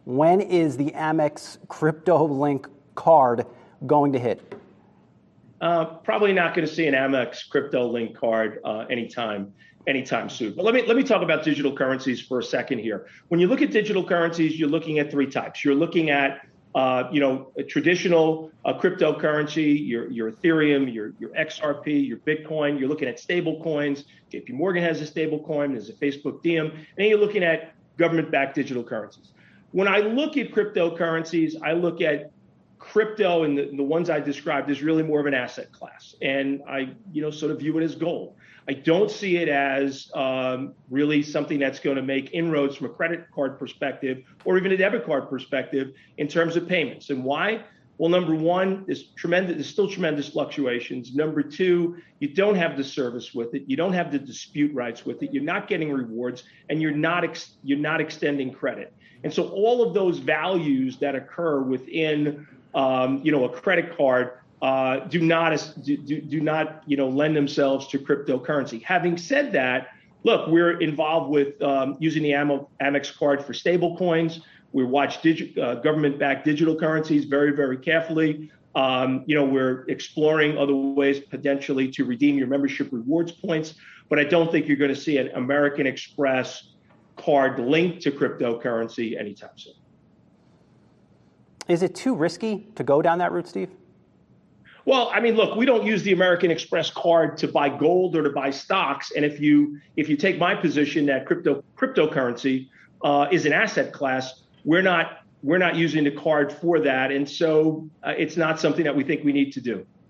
When is the Amex Crypto Link card going to hit? Probably not going to see an Amex Crypto Link card anytime soon. But let me talk about digital currencies for a second here. When you look at digital currencies, you're looking at three types. You're looking at a traditional cryptocurrency, your Ethereum, your XRP, your Bitcoin. You're looking at stable coins. JP Morgan has a stable coin. There's a Facebook Diem. And then you're looking at government-backed digital currencies. When I look at cryptocurrencies, I look at crypto and the ones I described as really more of an asset class. And I, sort of view it as gold. I don't see it as really something that's going to make inroads from a credit card perspective or even a debit card perspective in terms of payments. And why? Well, number one, there's still tremendous fluctuations. Number two, you don't have the service with it. You don't have the dispute rights with it. You're not getting rewards, and you're not extending credit. And so all of those values that occur within a credit card do not lend themselves to cryptocurrency. Having said that, look, we're involved with using the Amex card for stable coins. We watch government-backed digital currencies very, very carefully. We're exploring other ways potentially to redeem your membership rewards points, but I don't think you're going to see an American Express card linked to cryptocurrency anytime soon. Is it too risky to go down that route, Steve? Well, I mean, look, we don't use the American Express card to buy gold or to buy stocks. And if you take my position that cryptocurrency is an asset class, we're not using the card for that. And so it's not something that we think we need to do.